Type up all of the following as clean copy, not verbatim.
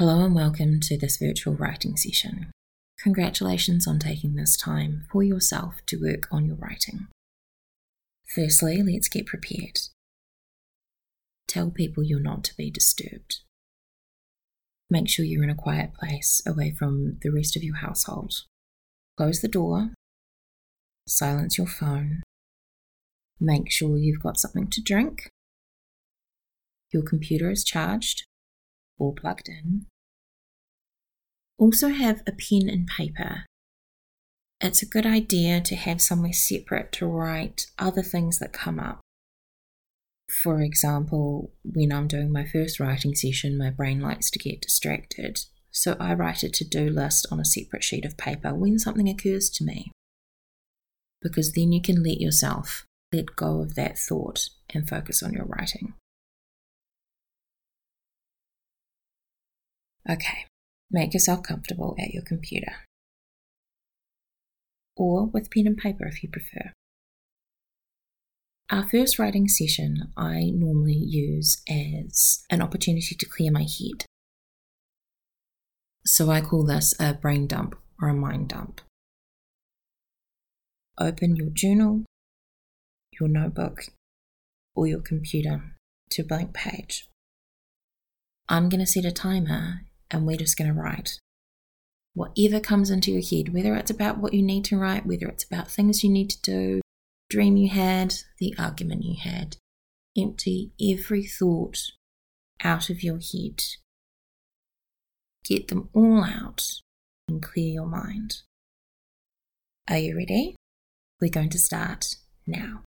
Hello and welcome to this virtual writing session. Congratulations on taking this time for yourself to work on your writing. Firstly, let's get prepared. Tell people you're not to be disturbed. Make sure you're in a quiet place away from the rest of your household. Close the door. Silence your phone. Make sure you've got something to drink. Your computer is charged or plugged in. Also have a pen and paper. It's a good idea to have somewhere separate to write other things that come up. For example, when I'm doing my first writing session, my brain likes to get distracted, so I write a to-do list on a separate sheet of paper when something occurs to me, because then you can let yourself let go of that thought and focus on your writing. Okay, make yourself comfortable at your computer, or with pen and paper if you prefer. Our first writing session I normally use as an opportunity to clear my head. So I call this a brain dump or a mind dump. Open your journal, your notebook, or your computer to a blank page. I'm going to set a timer and we're just going to write. Whatever comes into your head, whether it's about what you need to write, whether it's about things you need to do, dream you had, the argument you had. Empty every thought out of your head. Get them all out and clear your mind. Are you ready? We're going to start now.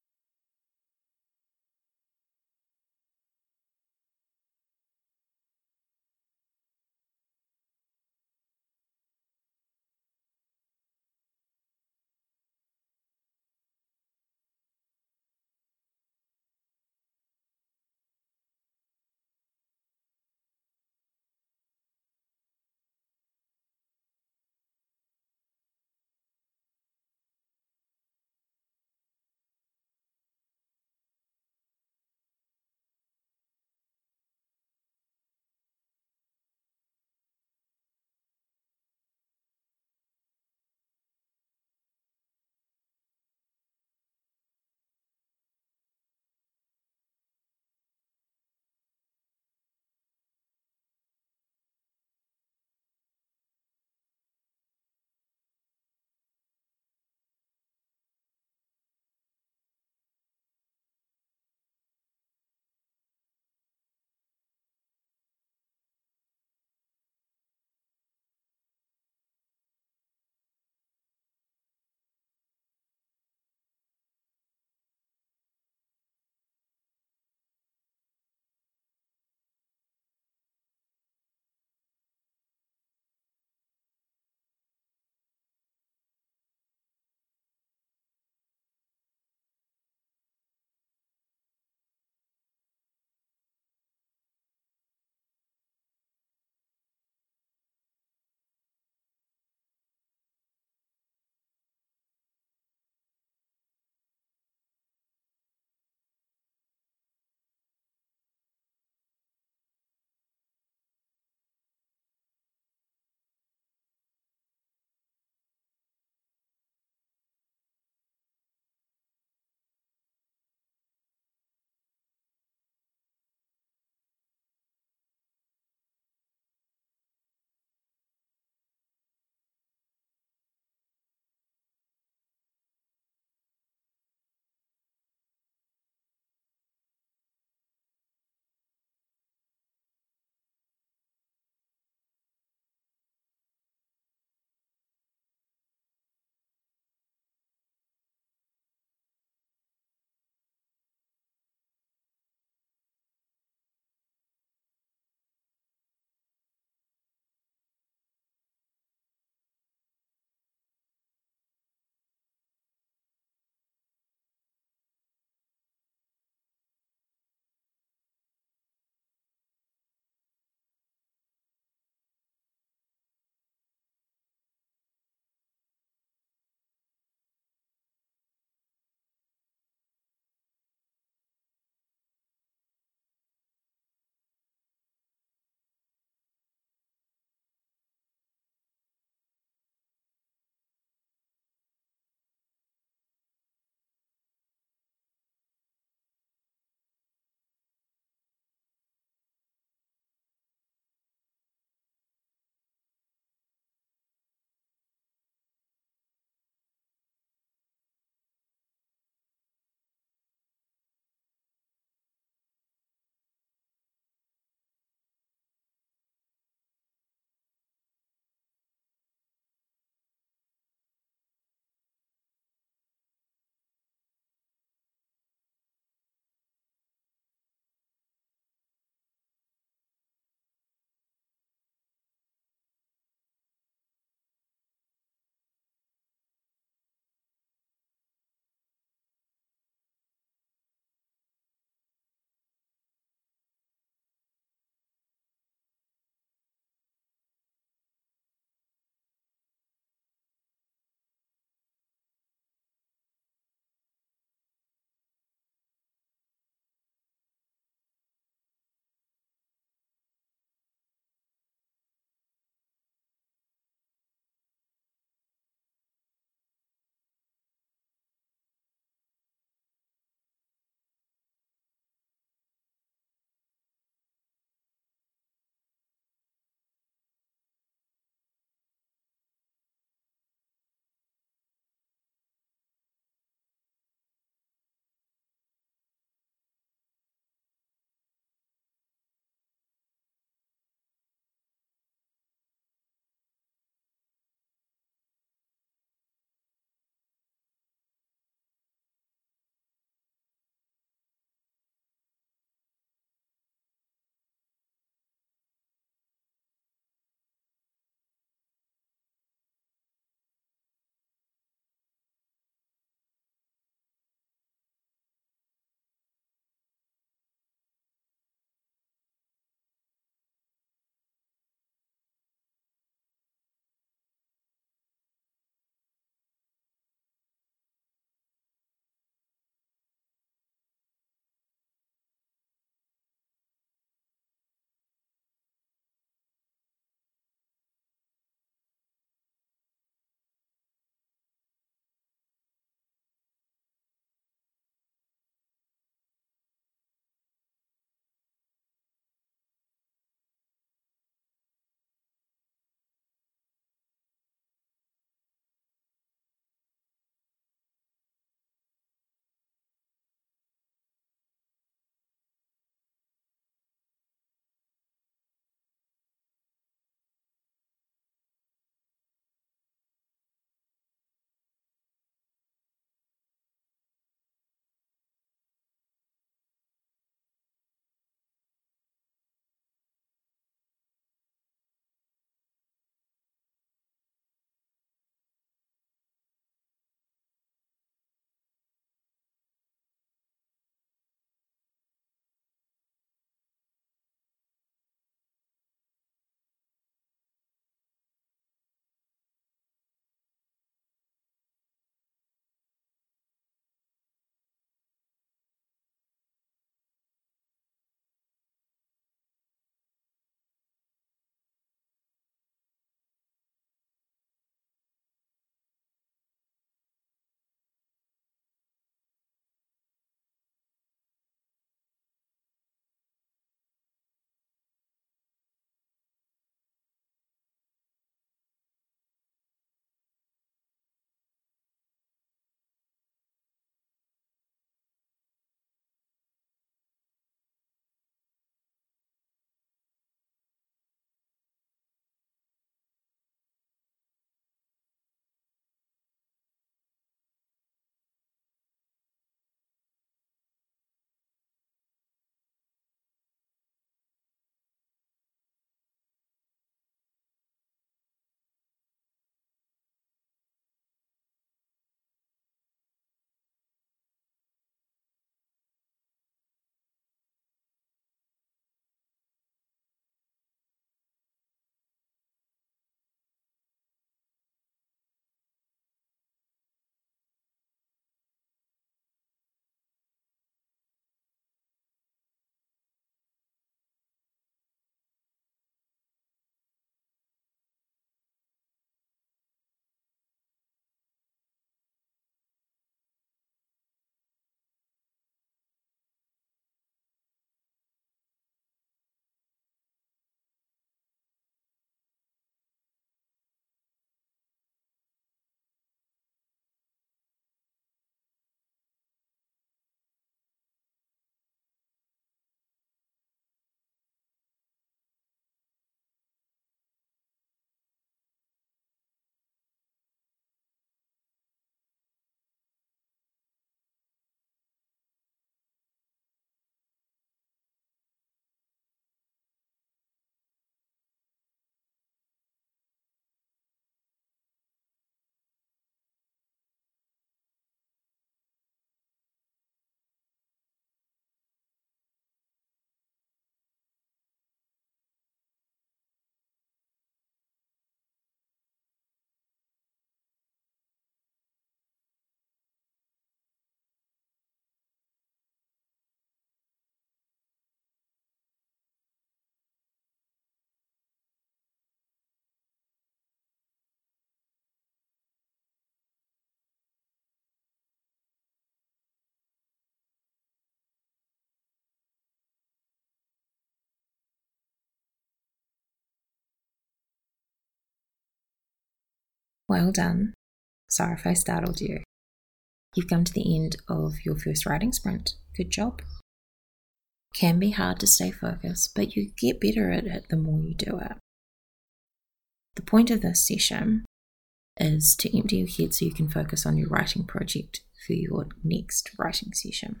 Well done. Sorry if I startled you. You've come to the end of your first writing sprint. Good job. Can be hard to stay focused, but you get better at it the more you do it. The point of this session is to empty your head so you can focus on your writing project for your next writing session.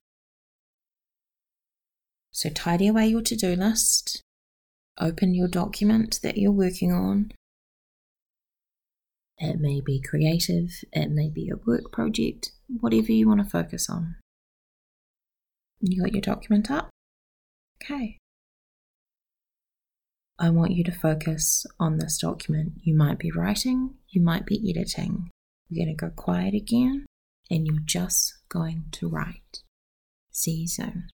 So tidy away your to-do list, open your document that you're working on. It may be creative, it may be a work project, whatever you want to focus on. You got your document up? Okay. I want you to focus on this document. You might be writing, you might be editing. You're going to go quiet again, and you're just going to write. See you soon.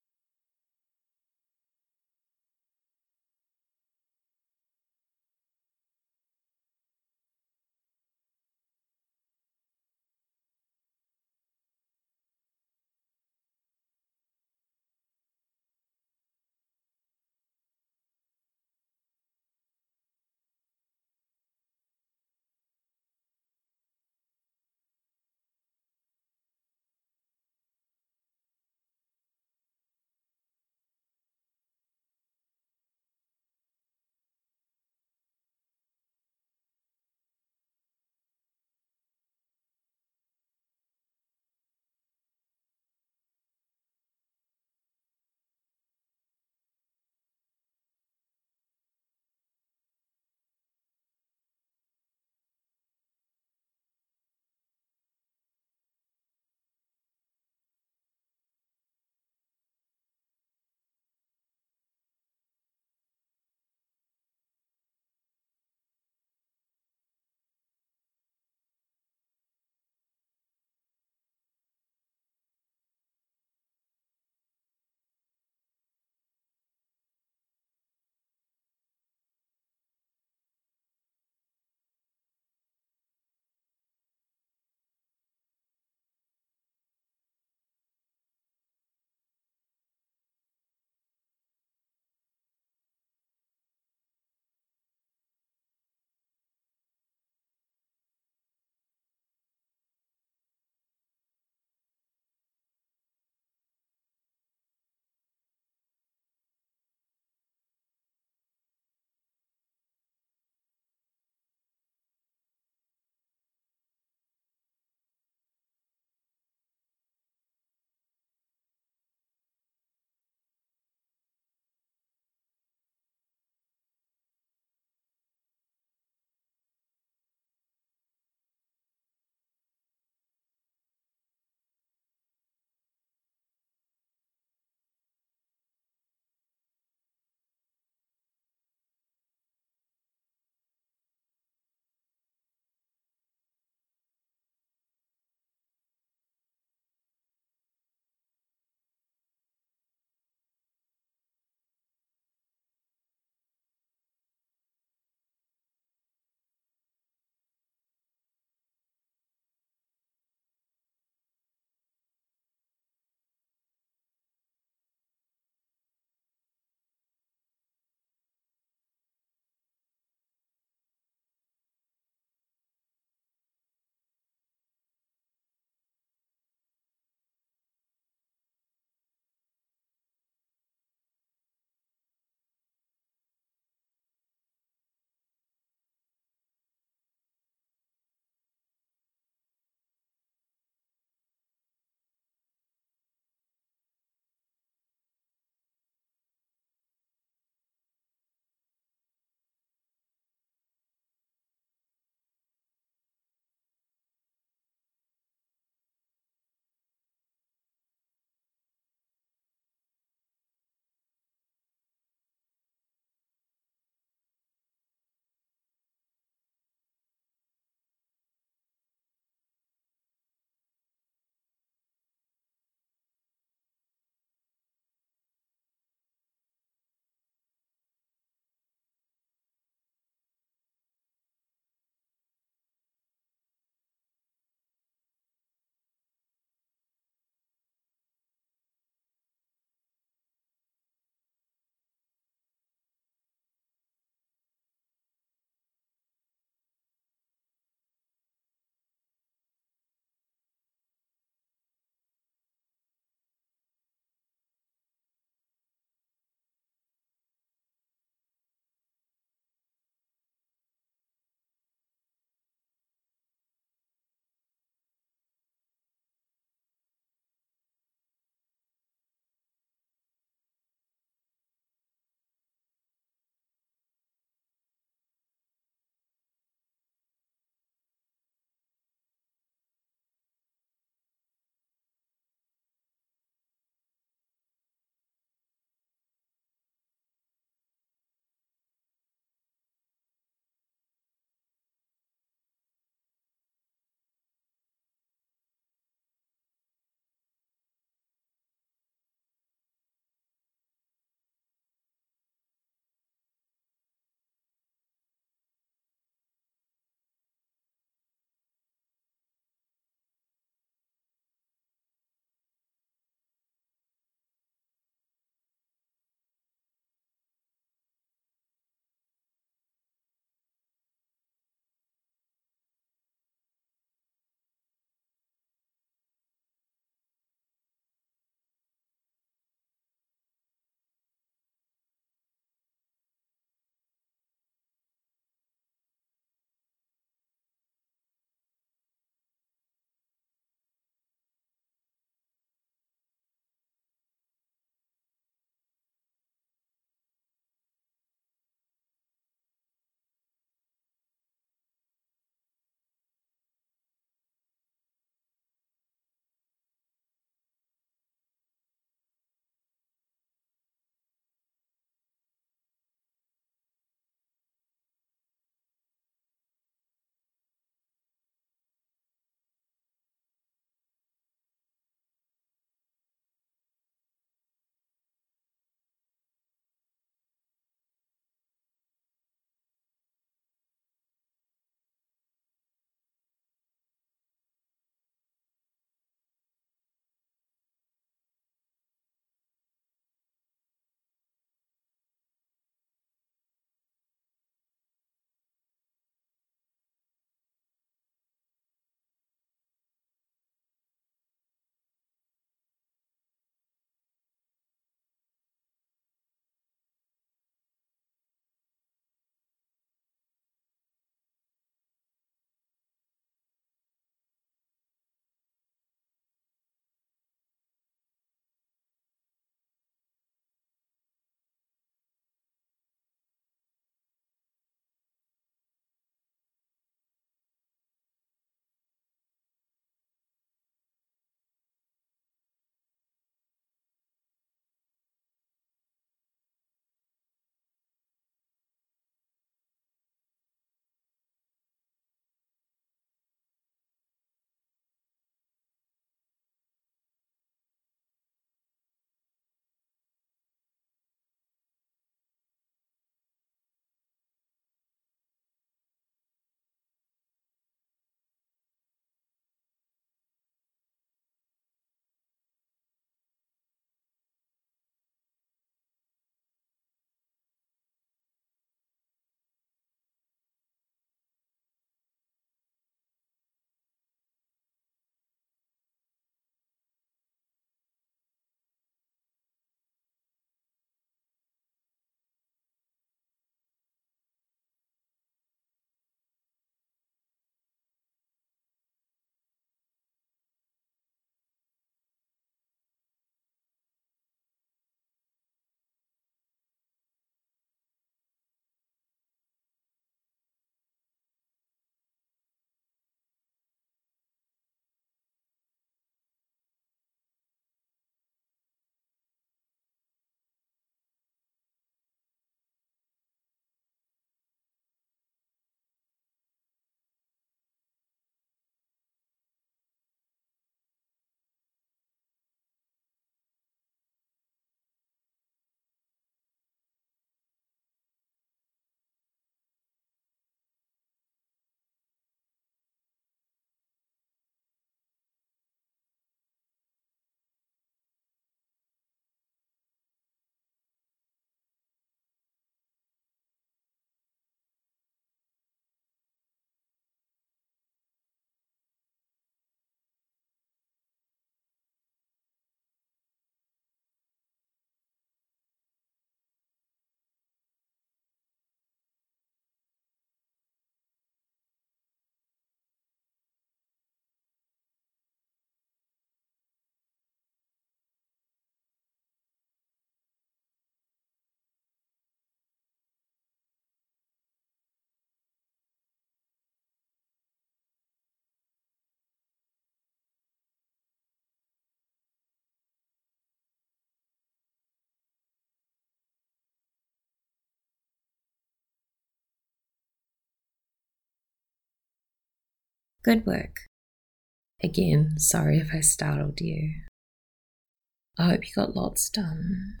Good work. Again, sorry if I startled you. I hope you got lots done.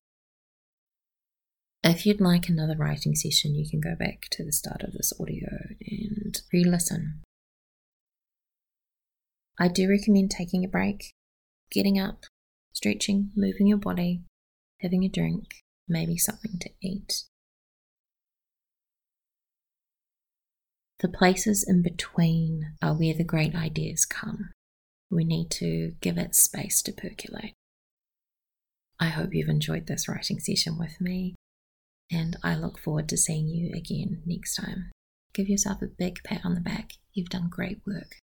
If you'd like another writing session, you can go back to the start of this audio and re-listen. I do recommend taking a break, getting up, stretching, moving your body, having a drink, maybe something to eat. The places in between are where the great ideas come. We need to give it space to percolate. I hope you've enjoyed this writing session with me, and I look forward to seeing you again next time. Give yourself a big pat on the back. You've done great work.